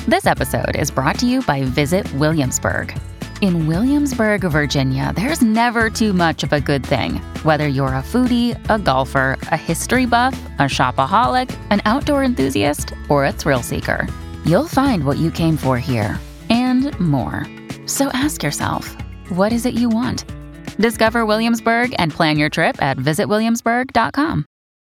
This episode is brought to you by Visit Williamsburg. In Williamsburg, Virginia, there's never too much of a good thing. Whether you're a foodie, a golfer, a history buff, a shopaholic, an outdoor enthusiast, or a thrill seeker, you'll find what you came for here and more. So ask yourself, what is it you want? Discover Williamsburg and plan your trip at visitwilliamsburg.com.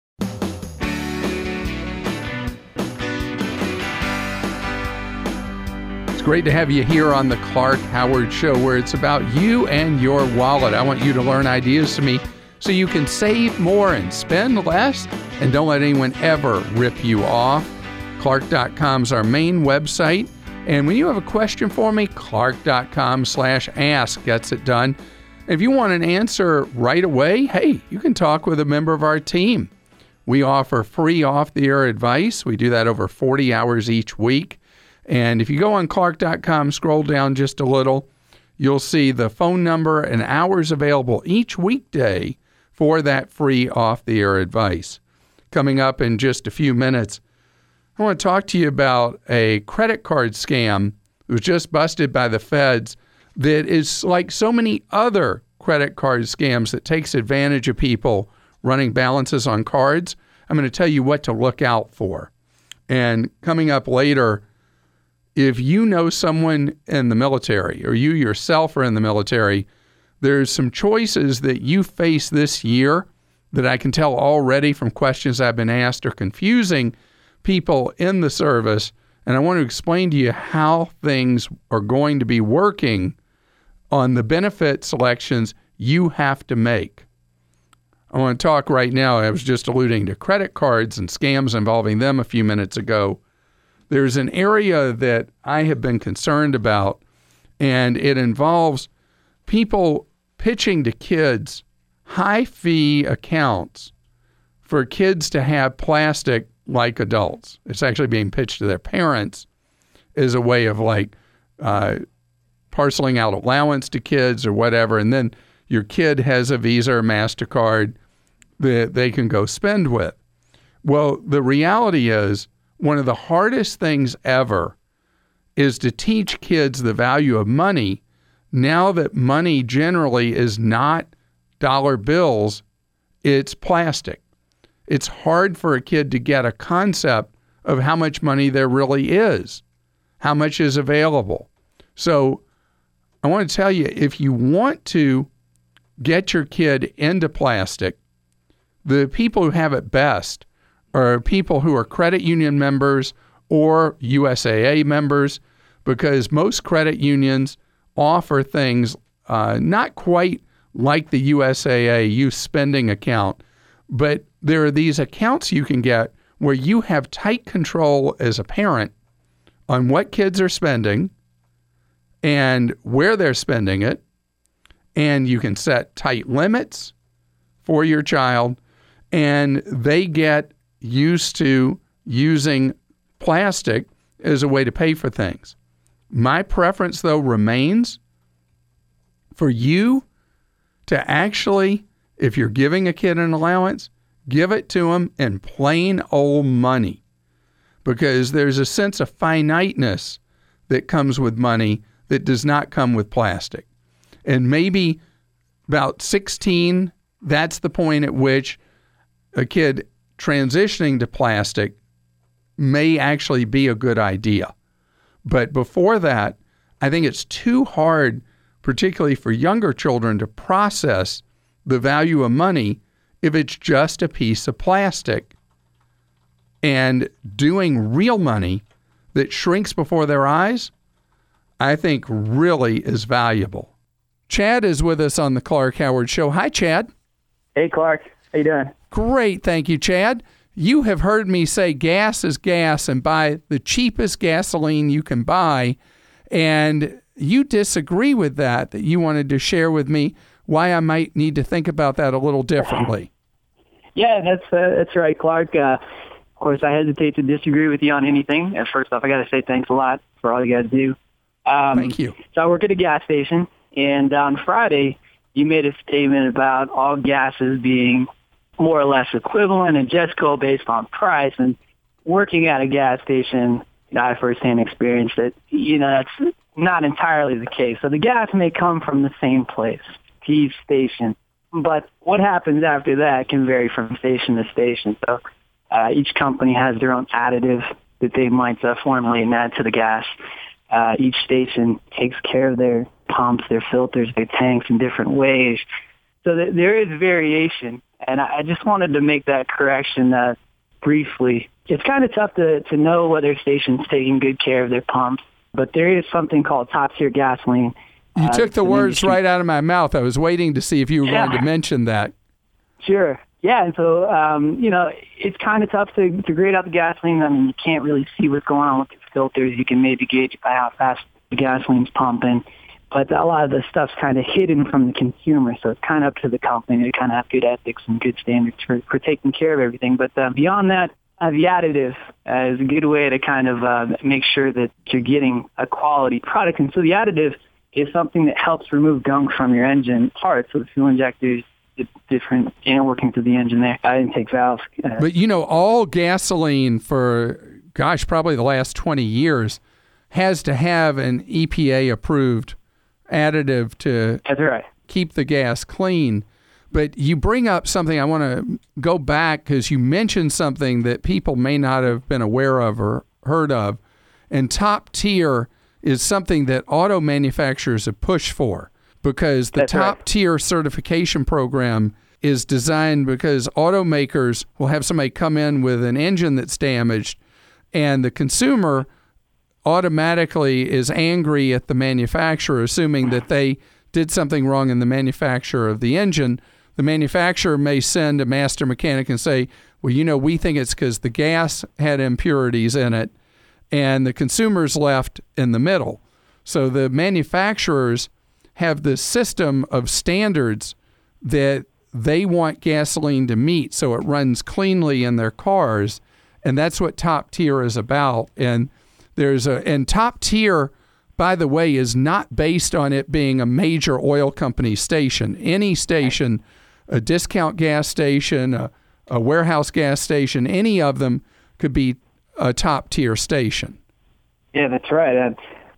Great to have you here on the Clark Howard Show, where it's about you and your wallet. I want you to learn ideas from me so you can save more and spend less, and don't let anyone ever rip you off. Clark.com is our main website. And when you have a question for me, clark.com/ask gets it done. If you want an answer right away, hey, you can talk with a member of our team. We offer free off-the-air advice. We do that over 40 hours each week. And if you go on Clark.com, scroll down just a little, you'll see the phone number and hours available each weekday for that free off-the-air advice. Coming up in just a few minutes, I want to talk to you about a credit card scam that was just busted by the feds that is like so many other credit card scams that takes advantage of people running balances on cards. I'm going to tell you what to look out for. And coming up later, if you know someone in the military or you yourself are in the military, there's some choices that you face this year that I can tell already from questions I've been asked are confusing people in the service. And I want to explain to you how things are going to be working on the benefit selections you have to make. I want to talk right now. I was just alluding to credit cards and scams involving them a few minutes ago. There's an area that I have been concerned about, and it involves people pitching to kids high-fee accounts for kids to have plastic like adults. It's actually being pitched to their parents as a way of parceling out allowance to kids or whatever, and then your kid has a Visa or MasterCard that they can go spend with. Well, the reality is, one of the hardest things ever is to teach kids the value of money now that money generally is not dollar bills, it's plastic. It's hard for a kid to get a concept of how much money there really is, how much is available. So I want to tell you, if you want to get your kid into plastic, the people who have it best are people who are credit union members or USAA members, because most credit unions offer things not quite like the USAA youth spending account, but there are these accounts you can get where you have tight control as a parent on what kids are spending and where they're spending it, and you can set tight limits for your child, and they get used to using plastic as a way to pay for things. My preference, though, remains for you to actually, if you're giving a kid an allowance, give it to them in plain old money, because there's a sense of finiteness that comes with money that does not come with plastic. And maybe about 16, that's the point at which a kid transitioning to plastic may actually be a good idea. But before that, I think it's too hard, particularly for younger children, to process the value of money if it's just a piece of plastic. And doing real money that shrinks before their eyes, I think really is valuable. Chad is with us on the Clark Howard Show. Hi, Chad. Hey, Clark. How you doing? Great, thank you, Chad. You have heard me say gas is gas and buy the cheapest gasoline you can buy, and you disagree with that you wanted to share with me why I might need to think about that a little differently. Yeah, that's right, Clark. Of course, I hesitate to disagree with you on anything. And first off, I got to say thanks a lot for all you guys do. Thank you. So I work at a gas station, and on Friday, you made a statement about all gases being more or less equivalent and just go based on price. And working at a gas station I firsthand experienced that, that's not entirely the case. So the gas may come from the same place, each station, but what happens after that can vary from station to station. So each company has their own additive that they might formulate and add to the gas. Each station takes care of their pumps, their filters, their tanks in different ways. So there is variation, and I just wanted to make that correction briefly. It's kind of tough to know whether a station's taking good care of their pumps, but there is something called top-tier gasoline. You took the words right out of my mouth. I was waiting to see if you were going to mention that. Sure. Yeah, and so, it's kind of tough to grade out the gasoline. I mean, you can't really see what's going on with the filters. You can maybe gauge by how fast the gasoline's pumping, but a lot of the stuff's kind of hidden from the consumer, so it's kind of up to the company to kind of have good ethics and good standards for taking care of everything. But beyond that, the additive is a good way to kind of make sure that you're getting a quality product. And so the additive is something that helps remove gunk from your engine parts. So the fuel injectors, the different working through the engine there, intake valves. But, all gasoline for, probably the last 20 years has to have an EPA-approved additive to keep the gas clean. But you bring up something, I want to go back because you mentioned something that people may not have been aware of or heard of. And top tier is something that auto manufacturers have pushed for because the top tier certification program is designed because automakers will have somebody come in with an engine that's damaged and the consumer automatically is angry at the manufacturer, assuming that they did something wrong in the manufacture of the engine. The manufacturer may send a master mechanic and say, well, we think it's because the gas had impurities in it, and the consumer's left in the middle. So the manufacturers have this system of standards that they want gasoline to meet so it runs cleanly in their cars, and that's what top tier is about. And top tier, by the way, is not based on it being a major oil company station. Any station, a discount gas station, a warehouse gas station, any of them could be a top-tier station. Yeah, that's right.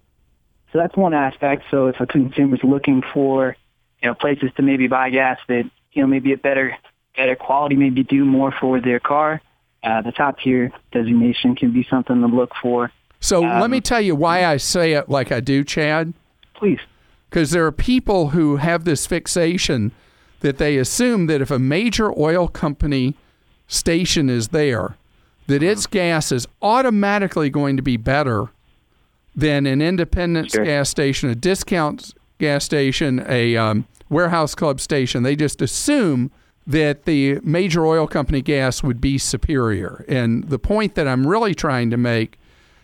So that's one aspect. So if a consumer's looking for, places to maybe buy gas that, maybe a better quality, maybe do more for their car, the top-tier designation can be something to look for. So let me tell you why I say it like I do, Chad. Please. Because there are people who have this fixation that they assume that if a major oil company station is there, that its gas is automatically going to be better than an independent gas station, a discount gas station, a warehouse club station. They just assume that the major oil company gas would be superior. And the point that I'm really trying to make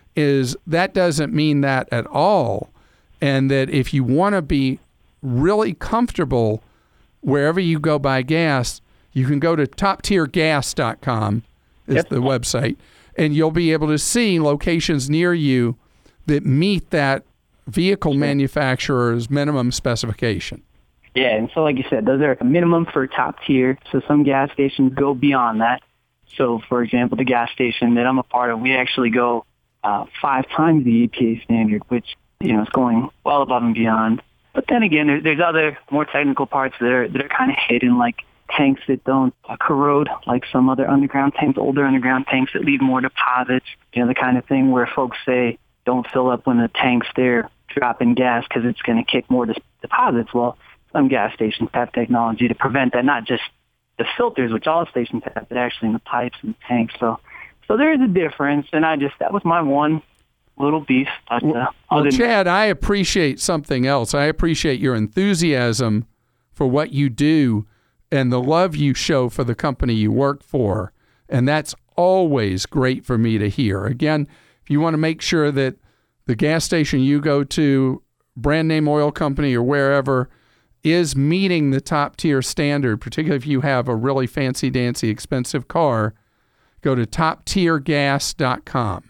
is that doesn't mean that at all. And that if you want to be really comfortable wherever you go buy gas, you can go to toptiergas.com is the website, and you'll be able to see locations near you that meet that vehicle manufacturer's minimum specification. Yeah, and so like you said, those are a minimum for top tier. So some gas stations go beyond that. So, for example, the gas station that I'm a part of, we actually go 5 times the EPA standard, which is going well above and beyond. But then again, there's other more technical parts that are kind of hidden, like tanks that don't corrode, like some other underground tanks, older underground tanks that leave more deposits. The kind of thing where folks say don't fill up when the tank's there dropping gas because it's going to kick more deposits. Well, some gas stations have technology to prevent that, not just the filters, which all stations have, but actually in the pipes and the tanks. So there is a difference, and that was my one little beef. But, Chad, I appreciate something else. I appreciate your enthusiasm for what you do and the love you show for the company you work for. And that's always great for me to hear. Again, if you want to make sure that the gas station you go to, brand name oil company or wherever, is meeting the top tier standard, particularly if you have a really fancy-dancy expensive car, go to toptiergas.com.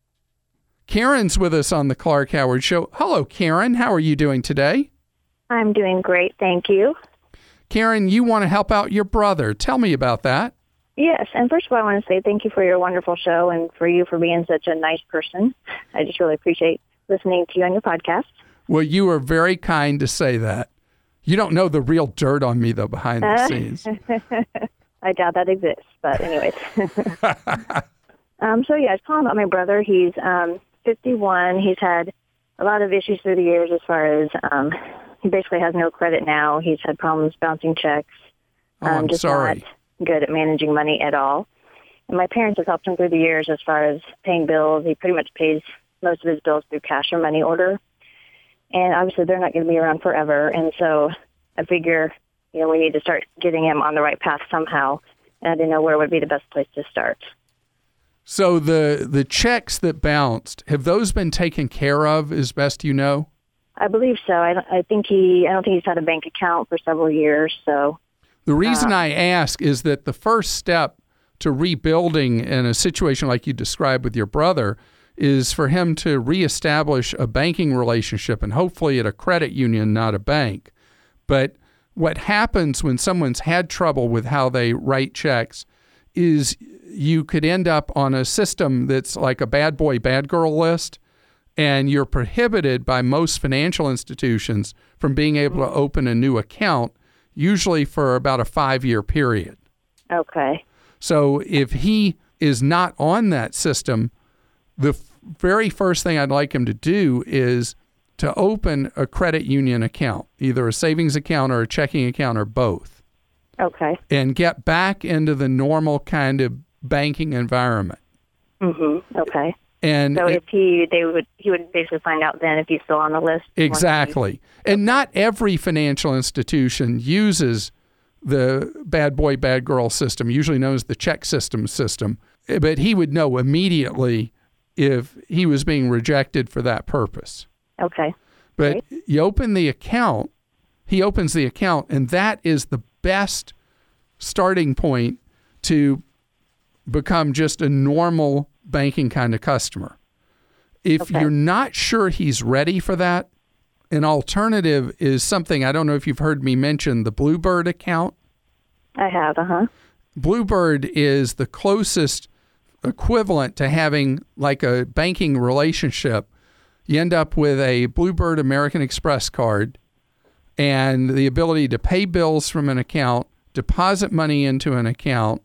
Karen's with us on the Clark Howard Show. Hello, Karen. How are you doing today? I'm doing great, thank you. Karen, you want to help out your brother. Tell me about that. Yes, and first of all, I want to say thank you for your wonderful show and for you for being such a nice person. I just really appreciate listening to you on your podcast. Well, you are very kind to say that. You don't know the real dirt on me, though, behind the scenes. I doubt that exists, but anyways. I was calling about my brother. He's 51. He's had a lot of issues through the years as far as he basically has no credit now. He's had problems bouncing checks. I'm just sorry. Not good at managing money at all. And my parents have helped him through the years as far as paying bills. He pretty much pays most of his bills through cash or money order. And obviously they're not going to be around forever. And so I figure, we need to start getting him on the right path somehow. And I didn't know where would be the best place to start. So the checks that bounced, have those been taken care of as best you know? I believe so. I don't think he's had a bank account for several years. So the reason I ask is that the first step to rebuilding in a situation like you described with your brother is for him to reestablish a banking relationship, and hopefully at a credit union, not a bank. But what happens when someone's had trouble with how they write checks is you could end up on a system that's like a bad boy, bad girl list, and you're prohibited by most financial institutions from being able to open a new account, usually for about a 5-year period. Okay. So if he is not on that system, the very first thing I'd like him to do is to open a credit union account, either a savings account or a checking account or both. Okay. And get back into the normal kind of banking environment. Mm-hmm. Okay. And so if he would basically find out then if he's still on the list. Exactly. And not every financial institution uses the bad boy, bad girl system, usually known as the check system. But he would know immediately if he was being rejected for that purpose. Okay. But you open the account, he opens the account, and that is the best starting point to become just a normal banking kind of customer. If you're not sure he's ready for that, an alternative is something, I don't know if you've heard me mention, the Bluebird account. I have, Bluebird is the closest equivalent to having like a banking relationship. You end up with a Bluebird American Express card and the ability to pay bills from an account, deposit money into an account,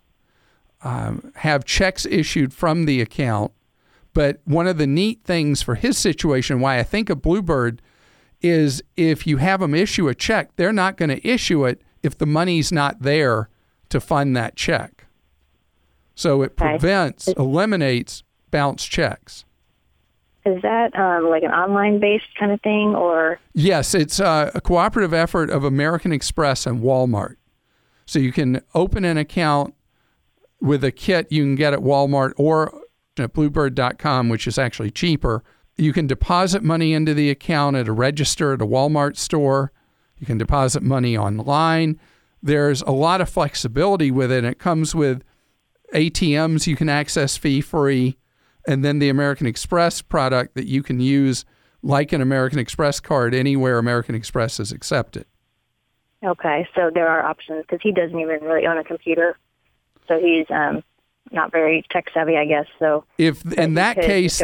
have checks issued from the account. But one of the neat things for his situation, why I think of Bluebird, is if you have them issue a check, they're not going to issue it if the money's not there to fund that check. So it eliminates bounce checks. Is that like an online-based kind of thing, or? Yes, it's a cooperative effort of American Express and Walmart. So you can open an account with a kit you can get at Walmart or at Bluebird.com, which is actually cheaper. You can deposit money into the account at a register at a Walmart store. You can deposit money online. There's a lot of flexibility with it. It comes with ATMs you can access fee-free, and then the American Express product that you can use like an American Express card anywhere American Express is accepted. Okay, so there are options because he doesn't even really own a computer, so he's not very tech savvy, I guess. So if in that case,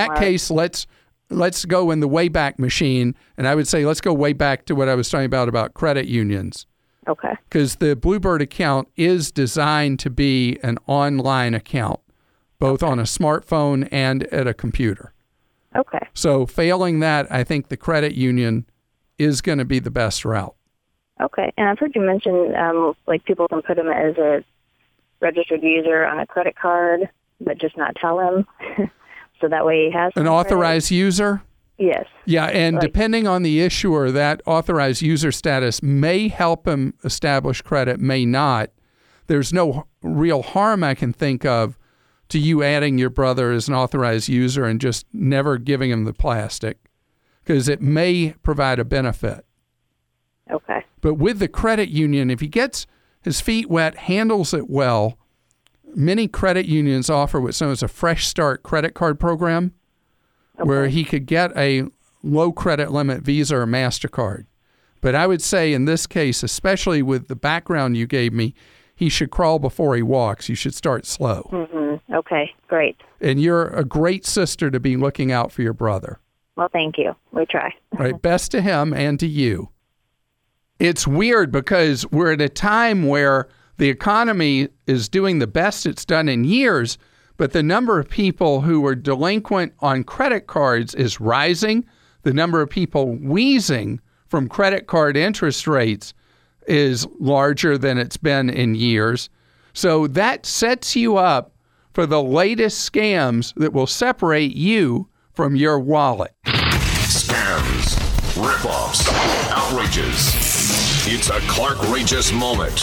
let's go in the Wayback Machine, and I would say let's go way back to what I was talking about credit unions. Okay. Because the Bluebird account is designed to be an online account, both on a smartphone and at a computer. Okay. So failing that, I think the credit union is going to be the best route. Okay. And I've heard you mention like people can put him as a registered user on a credit card, but just not tell him. So that way he has an authorized user? Yes. Yeah, and depending on the issuer, that authorized user status may help him establish credit, may not. There's no real harm I can think of to you adding your brother as an authorized user and just never giving him the plastic, because it may provide a benefit. Okay. But with the credit union, if he gets his feet wet, handles it well, many credit unions offer what's known as a Fresh Start credit card program, where he could get a low credit limit Visa or MasterCard. But I would say in this case, especially with the background you gave me, he should crawl before he walks. You should start slow. Mm-hmm. Okay, great. And you're a great sister to be looking out for your brother. Well, thank you. We try. Right. Best to him and to you. It's weird because we're at a time where the economy is doing the best it's done in years, but the number of people who are delinquent on credit cards is rising. The number of people wheezing from credit card interest rates is larger than it's been in years. So that sets you up for the latest scams that will separate you from your wallet. Scams, ripoffs, outrages. It's a Clark-rageous moment.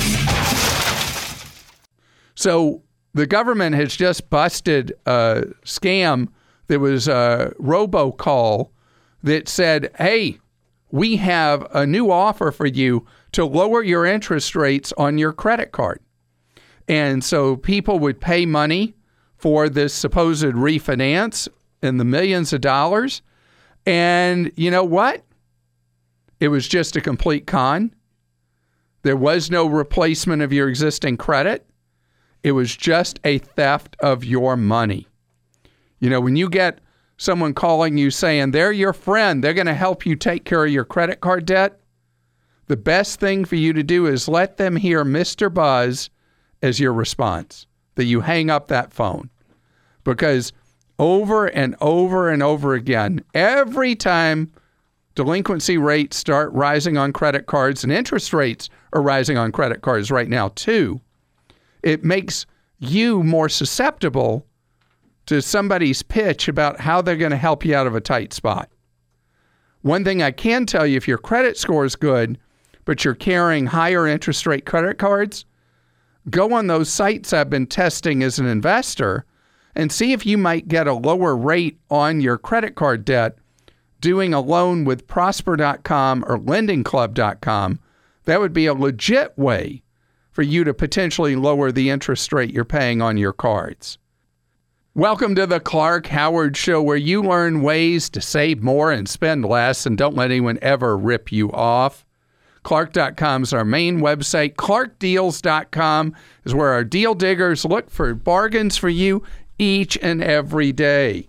So the government has just busted a scam. There was a robocall that said, hey, we have a new offer for you to lower your interest rates on your credit card. And so people would pay money for this supposed refinance in the millions of dollars. And you know what? It was just a complete con. There was no replacement of your existing credit. It was just a theft of your money. You know, when you get someone calling you saying they're your friend, they're going to help you take care of your credit card debt, the best thing for you to do is let them hear Mr. Buzz as your response, that you hang up that phone. Because over and over and over again, every time delinquency rates start rising on credit cards, and interest rates are rising on credit cards right now too, it makes you more susceptible to somebody's pitch about how they're going to help you out of a tight spot. One thing I can tell you, if your credit score is good, but you're carrying higher interest rate credit cards, go on those sites I've been testing as an investor and see if you might get a lower rate on your credit card debt doing a loan with Prosper.com or LendingClub.com. That would be a legit way for you to potentially lower the interest rate you're paying on your cards. Welcome to the Clark Howard Show, where you learn ways to save more and spend less, and don't let anyone ever rip you off. Clark.com is our main website. ClarkDeals.com is where our deal diggers look for bargains for you each and every day.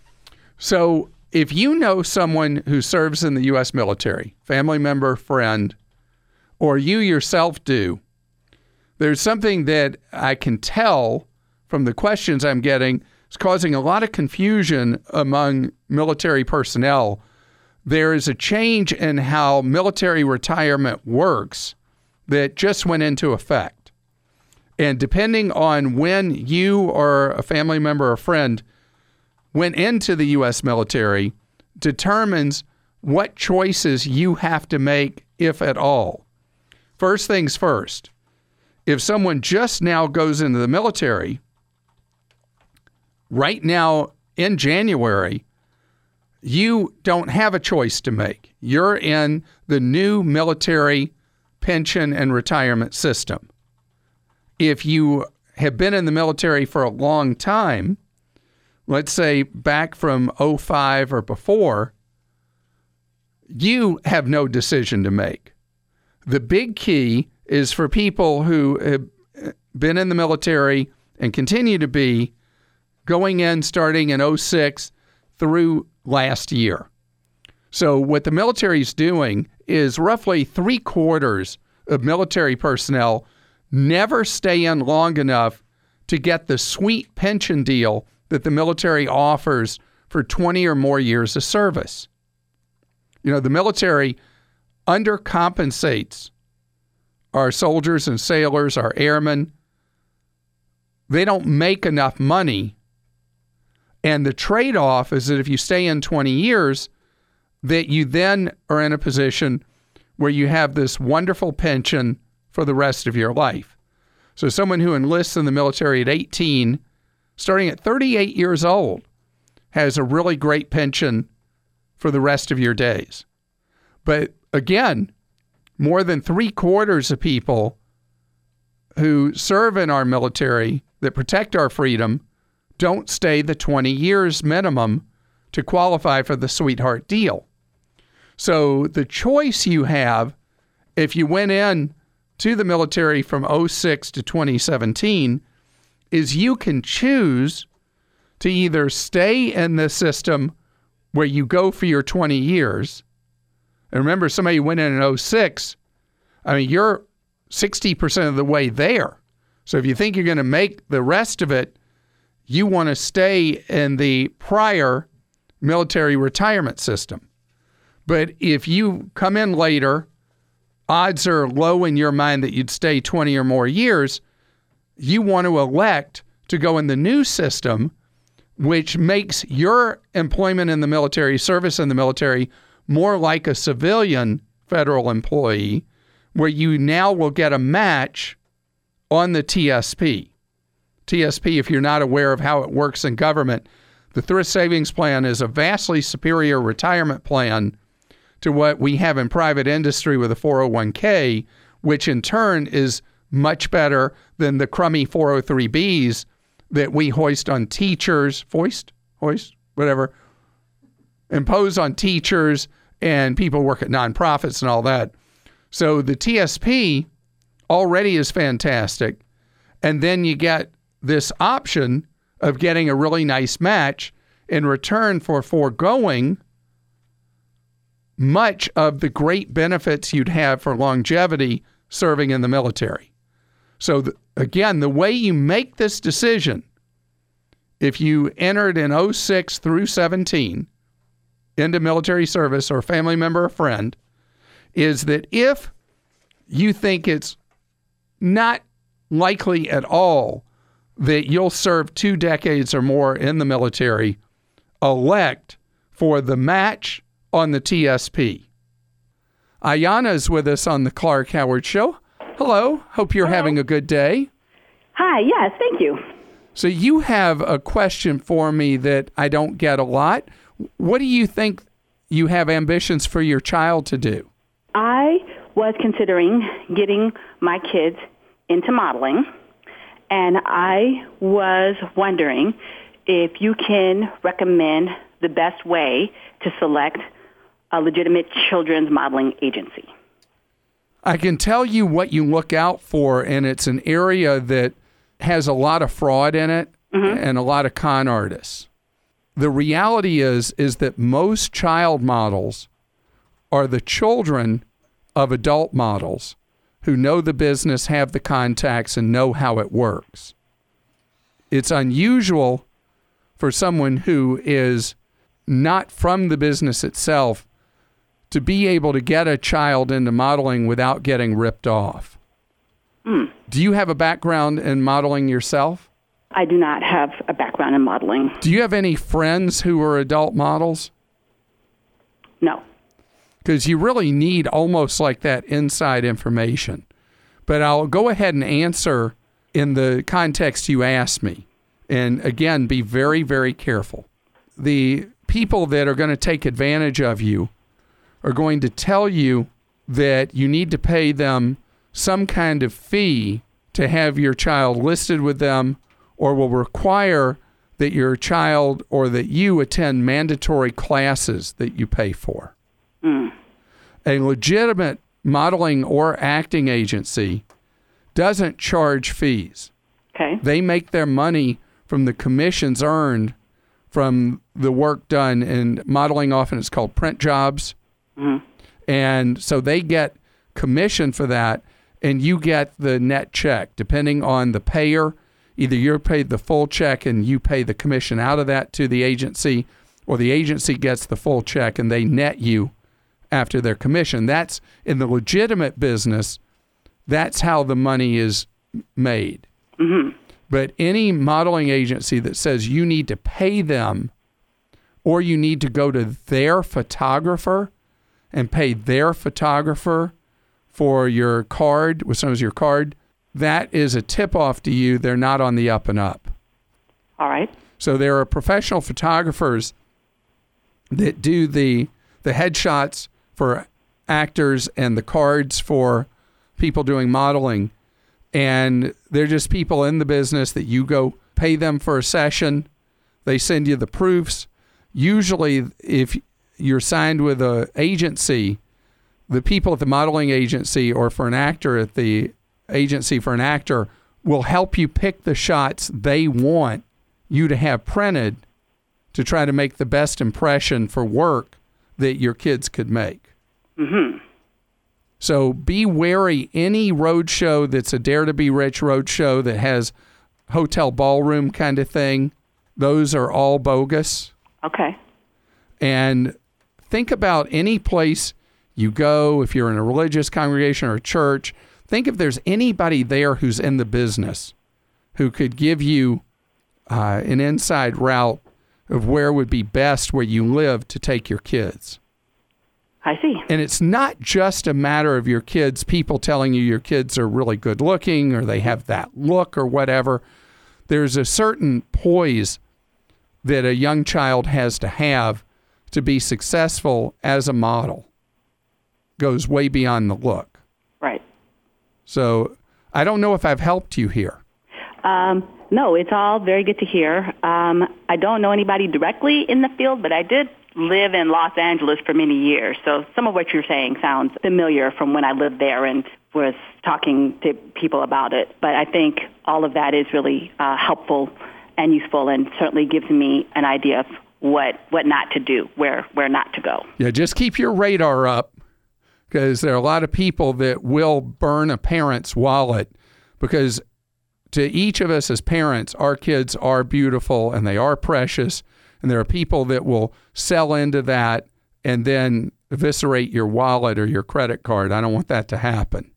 So if you know someone who serves in the U.S. military, family member, friend, or you yourself do, there's something that I can tell from the questions I'm getting is causing a lot of confusion among military personnel. There is a change in how military retirement works that just went into effect. And depending on when you or a family member or friend went into the U.S. military determines what choices you have to make, if at all. First things first, if someone just now goes into the military, right now in January, you don't have a choice to make. You're in the new military pension and retirement system. If you have been in the military for a long time, let's say back from 2005 or before, you have no decision to make. The big key is for people who have been in the military and continue to be going in starting in 2006 through last year. So what the military is doing is roughly 3/4 of military personnel never stay in long enough to get the sweet pension deal that the military offers for 20 or more years of service. You know, the military undercompensates our soldiers and sailors, our airmen. They don't make enough money. And the trade-off is that if you stay in 20 years, that you then are in a position where you have this wonderful pension for the rest of your life. So someone who enlists in the military at 18, starting at 38 years old, has a really great pension for the rest of your days. But again, more than 3/4 of people who serve in our military that protect our freedom don't stay the 20 years minimum to qualify for the sweetheart deal. So the choice you have, if you went in to the military from 06 to 2017 is you can choose to either stay in the system where you go for your 20 years. And remember, somebody who went in 06, I mean, you're 60% of the way there. So if you think you're going to make the rest of it, you want to stay in the prior military retirement system. But if you come in later, odds are low in your mind that you'd stay 20 or more years. You want to elect to go in the new system, which makes your employment in the military, service in the military, more like a civilian federal employee, where you now will get a match on the TSP. TSP, if you're not aware of how it works in government, the Thrift Savings Plan is a vastly superior retirement plan to what we have in private industry with a 401k, which in turn is much better than the crummy 403bs that we hoist on teachers, impose on teachers and people work at nonprofits and all that. So the TSP already is fantastic. And then you get this option of getting a really nice match in return for foregoing much of the great benefits you'd have for longevity serving in the military. So again, the way you make this decision, if you entered in 06 through 17 into military service or a family member or friend, is that if you think it's not likely at all that you'll serve 2 decades or more in the military, elect for the match on the TSP. Ayanna is with us on the Clark Howard Show. Hello. Hope you're having a good day. Hi. Yes. Thank you. So you have a question for me that I don't get a lot. What do you think you have ambitions for your child to do? I was considering getting my kids into modeling, and I was wondering if you can recommend the best way to select a legitimate children's modeling agency. I can tell you what you look out for, and it's an area that has a lot of fraud in it and a lot of con artists. The reality is that most child models are the children of adult models who know the business, have the contacts, and know how it works. It's unusual for someone who is not from the business itself to be able to get a child into modeling without getting ripped off. Do you have a background in modeling yourself? I do not have a background in modeling. Do you have any friends who are adult models? No. Because you really need almost like that inside information. But I'll go ahead and answer in the context you asked me. And again, be very, very careful. The people that are going to take advantage of you are going to tell you that you need to pay them some kind of fee to have your child listed with them, or will require that your child or that you attend mandatory classes that you pay for. A legitimate modeling or acting agency doesn't charge fees. Okay. They make their money from the commissions earned from the work done in modeling. Often it's called print jobs. And so they get commission for that, and you get the net check depending on the payer. Either you're paid the full check and you pay the commission out of that to the agency, or the agency gets the full check and they net you after their commission. That's in the legitimate business. That's how the money is made. But any modeling agency that says you need to pay them, or you need to go to their photographer and pay their photographer for your card, with some of your card, that is a tip-off to you. They're not on the up and up. All right. So there are professional photographers that do the headshots for actors and the cards for people doing modeling. And they're just people in the business that you go pay them for a session. They send you the proofs. Usually, if you're signed with an agency, the people at the modeling agency or for an actor at the agency for an actor will help you pick the shots they want you to have printed to try to make the best impression for work that your kids could make. Mm-hmm. So be wary. Any road show that's a Dare to Be Rich road show that has hotel ballroom kind of thing, those are all bogus. Okay. And think about any place you go, if you're in a religious congregation or a church, think if there's anybody there who's in the business who could give you an inside route of where would be best where you live to take your kids. I see. And it's not just a matter of your kids, people telling you your kids are really good looking or they have that look or whatever. There's a certain poise that a young child has to be successful as a model. Goes way beyond the look. Right. So I don't know if I've helped you here. No, it's all very good to hear. I don't know anybody directly in the field, but I did live in Los Angeles for many years. So some of what you're saying sounds familiar from when I lived there and was talking to people about it. But I think all of that is really helpful and useful and certainly gives me an idea of what not to do, where not to go. Yeah, just keep your radar up because there are a lot of people that will burn a parent's wallet because to each of us as parents, our kids are beautiful and they are precious. And there are people that will sell into that and then eviscerate your wallet or your credit card. I don't want that to happen.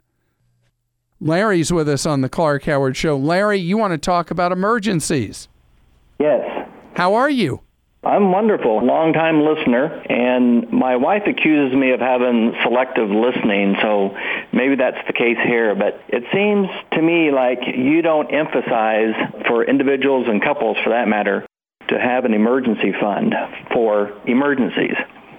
Larry's with us on the Clark Howard Show. Larry, you want to talk about emergencies? Yes. How are you? I'm wonderful. Long-time listener, and my wife accuses me of having selective listening, so maybe that's the case here. But it seems to me like you don't emphasize, for individuals and couples for that matter, to have an emergency fund for emergencies.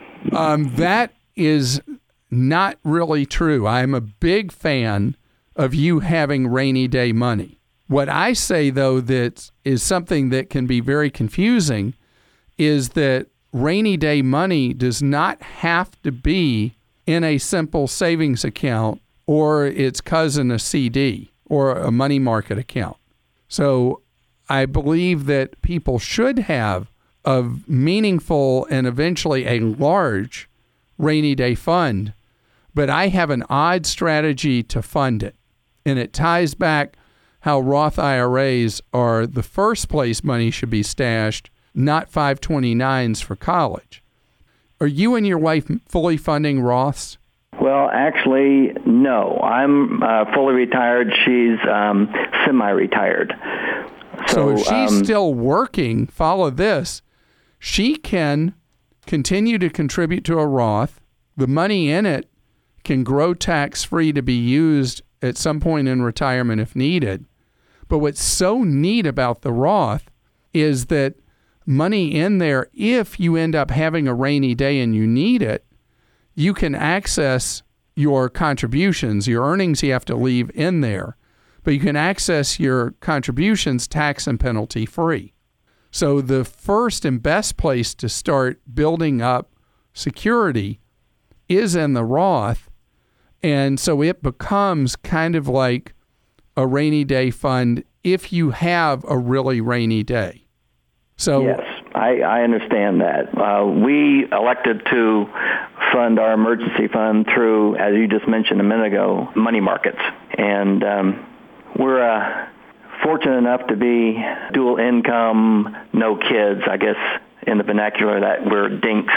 That is not really true. I'm a big fan of you having rainy day money. What I say, though, that is something that can be very confusing is that rainy day money does not have to be in a simple savings account or its cousin, a CD or a money market account. So I believe that people should have a meaningful and eventually a large rainy day fund, but I have an odd strategy to fund it. And it ties back how Roth IRAs are the first place money should be stashed, not 529s for college. Are you and your wife fully funding Roths? Well, actually, no. I'm fully retired. She's semi-retired. So if she's still working, follow this, she can continue to contribute to a Roth. The money in it can grow tax-free to be used at some point in retirement if needed. But what's so neat about the Roth is that money in there, if you end up having a rainy day and you need it, you can access your contributions. Your earnings you have to leave in there, but you can access your contributions tax and penalty free. So the first and best place to start building up security is in the Roth. And so it becomes kind of like a rainy day fund if you have a really rainy day. So yes, I understand that. We elected to fund our emergency fund through, as you just mentioned a minute ago, money markets. And we're fortunate enough to be dual income, no kids, I guess in the vernacular that we're dinks.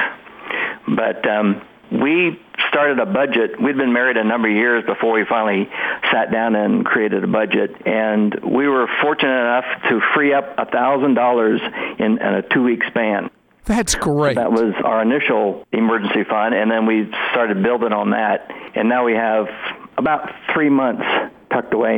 But we started a budget. We'd been married a number of years before we finally sat down and created a budget. And we were fortunate enough to free up $1,000 in a 2-week span. That's great. So that was our initial emergency fund, and then we started building on that. And now we have about 3 months tucked away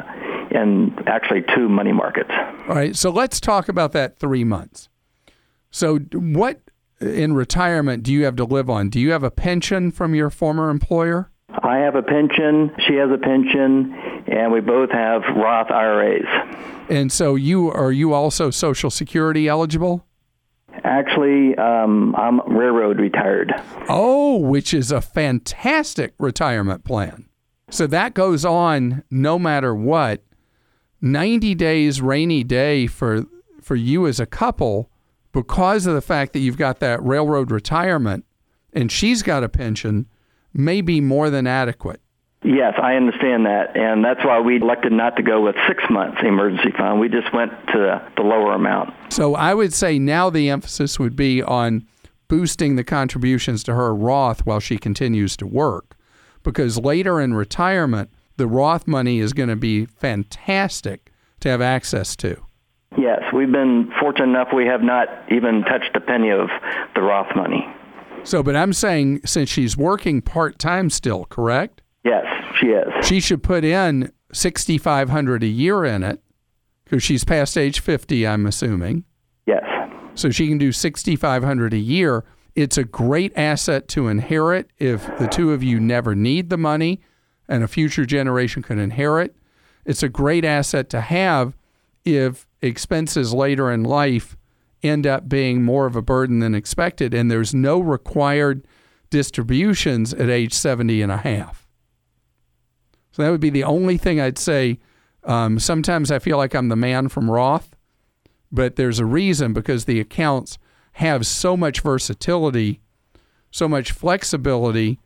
in actually 2 money markets. All right, so let's talk about that 3 months. So what in retirement do you have to live on? Do you have a pension from your former employer? I have a pension, she has a pension, and we both have Roth IRAs. And so are you also Social Security eligible? Actually, I'm railroad retired. Oh, which is a fantastic retirement plan. So that goes on no matter what. 90 days rainy day for you as a couple, because of the fact that you've got that railroad retirement and she's got a pension, may be more than adequate. Yes, I understand that, and that's why we elected not to go with 6 months emergency fund. We just went to the lower amount. So I would say now the emphasis would be on boosting the contributions to her Roth while she continues to work, because later in retirement, the Roth money is going to be fantastic to have access to. Yes, we've been fortunate enough we have not even touched a penny of the Roth money. So, but I'm saying since she's working part-time still, correct? Yes, she is. She should put in $6,500 a year in it, because she's past age 50, I'm assuming. Yes. So she can do $6,500 a year. It's a great asset to inherit if the two of you never need the money and a future generation can inherit. It's a great asset to have if expenses later in life end up being more of a burden than expected, and there's no required distributions at age 70 and a half. So that would be the only thing I'd say. Sometimes I feel like I'm the man from Roth, but there's a reason, because the accounts have so much versatility, so much flexibility,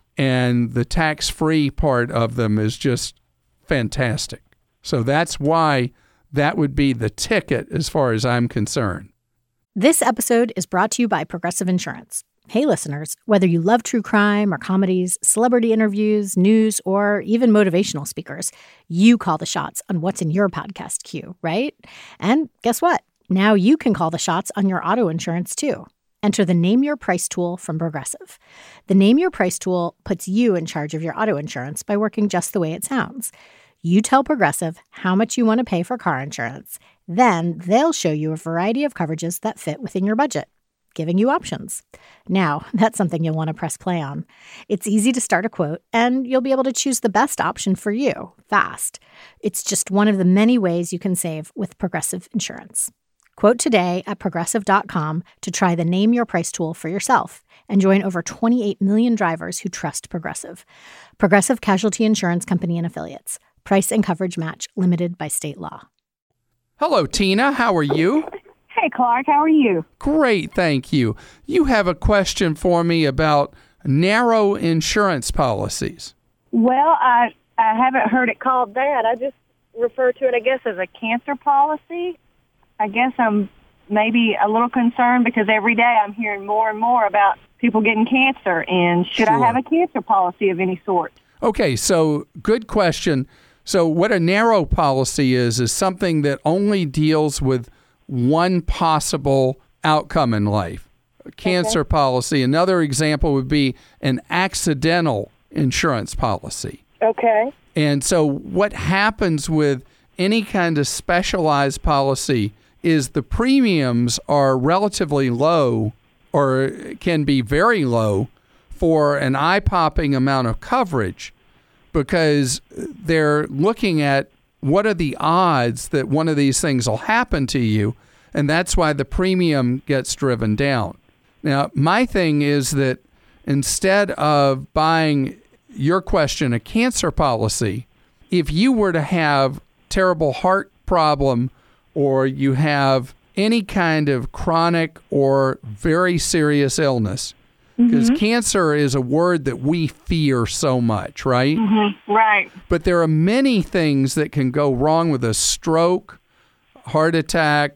and the tax-free part of them is just fantastic. So that's why that would be the ticket as far as I'm concerned. This episode is brought to you by Progressive Insurance. Hey, listeners, whether you love true crime or comedies, celebrity interviews, news, or even motivational speakers, you call the shots on what's in your podcast queue, right? And guess what? Now you can call the shots on your auto insurance, too. Enter the Name Your Price tool from Progressive. The Name Your Price tool puts you in charge of your auto insurance by working just the way it sounds. You tell Progressive how much you want to pay for car insurance. Then they'll show you a variety of coverages that fit within your budget, giving you options. Now, that's something you'll want to press play on. It's easy to start a quote, and you'll be able to choose the best option for you fast. It's just one of the many ways you can save with Progressive Insurance. Quote today at Progressive.com to try the Name Your Price tool for yourself and join over 28 million drivers who trust Progressive. Progressive Casualty Insurance Company and Affiliates. Price and coverage match limited by state law. Hello, Tina. How are you? Hey, Clark. How are you? Great, thank you. You have a question for me about narrow insurance policies. Well, I haven't heard it called that. I just refer to it, I guess, as a cancer policy. I guess I'm maybe a little concerned because every day I'm hearing more and more about people getting cancer, and should I have a cancer policy of any sort? Okay, so good question. So what a narrow policy is something that only deals with one possible outcome in life. A cancer policy. Another example would be an accidental insurance policy. Okay. And so what happens with any kind of specialized policy is the premiums are relatively low or can be very low for an eye-popping amount of coverage, because they're looking at what are the odds that one of these things will happen to you, and that's why the premium gets driven down. Now, my thing is that instead of buying, your question, a cancer policy, if you were to have terrible heart problem or you have any kind of chronic or very serious illness, because cancer is a word that we fear so much, right? Right. But there are many things that can go wrong with a stroke, heart attack.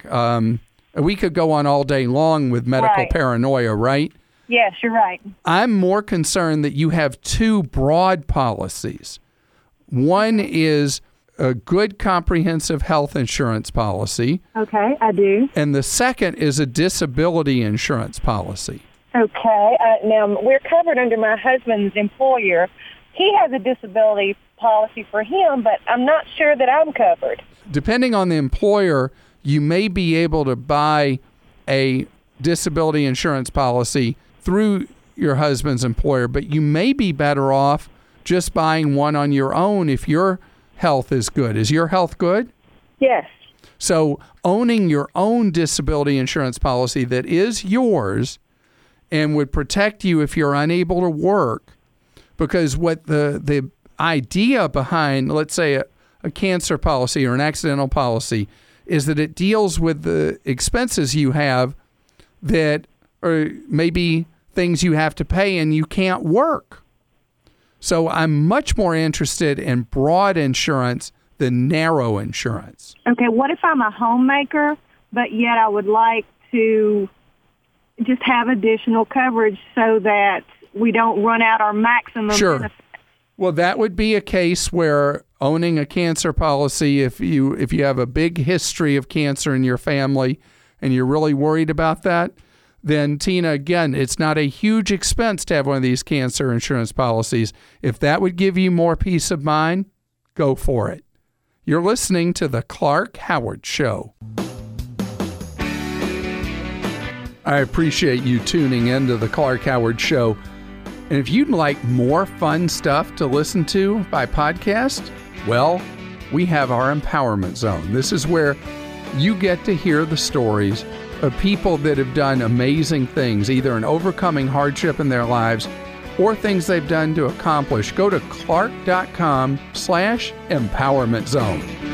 We could go on all day long with medical paranoia, right? Yes, you're right. I'm more concerned that you have two broad policies. One is a good comprehensive health insurance policy. Okay, I do. And the second is a disability insurance policy. Okay. Now, we're covered under my husband's employer. He has a disability policy for him, but I'm not sure that I'm covered. Depending on the employer, you may be able to buy a disability insurance policy through your husband's employer, but you may be better off just buying one on your own if your health is good. Is your health good? Yes. So owning your own disability insurance policy that is yours and would protect you if you're unable to work, because what the idea behind, let's say, a cancer policy or an accidental policy is that it deals with the expenses you have that are maybe things you have to pay and you can't work. So I'm much more interested in broad insurance than narrow insurance. Okay, what if I'm a homemaker, but yet I would like to just have additional coverage so that we don't run out our maximum benefit? Well, that would be a case where owning a cancer policy, if you have a big history of cancer in your family and you're really worried about that, then Tina, again, it's not a huge expense to have one of these cancer insurance policies. If that would give you more peace of mind, go for it. You're listening to The Clark Howard Show. I appreciate you tuning into The Clark Howard Show. And if you'd like more fun stuff to listen to by podcast, well, we have our Empowerment Zone. This is where you get to hear the stories of people that have done amazing things, either in overcoming hardship in their lives or things they've done to accomplish. Go to clark.com/empowerment zone.